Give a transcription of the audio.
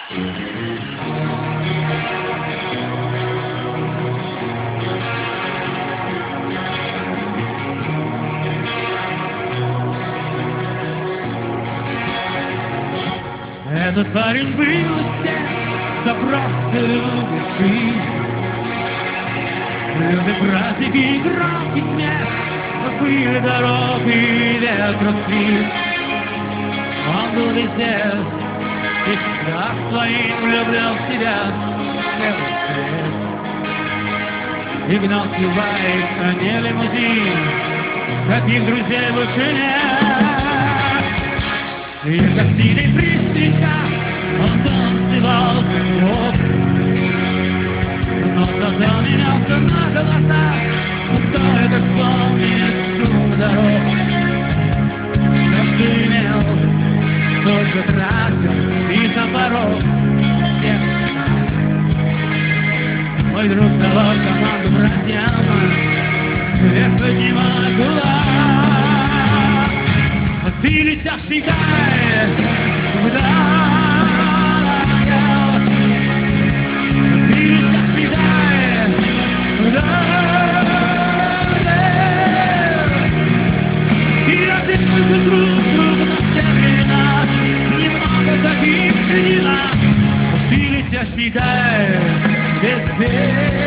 Этот парень был из тех, кто просто любит жизнь. Любит праздники и громкий смех, пыль дорог и ветра свист. Он был везде и всегда своим влюблен в себя целый свет. И гнал свой байк, а не лимузин, таких друзей больше нет. И как сидя при встречах он танцевал как мог, но сразу менялся на глазах, стоит вспомнить шум дорог. Все, что имел, только тратил и за порог всех нас. Мой друг давал команду братьям вверх поднимать кулак. Ты летящий гай, куда я? Ты летящий гай, куда я? И один только друг на все времена, немного таких среди нас. Ты летящий гай, без песен.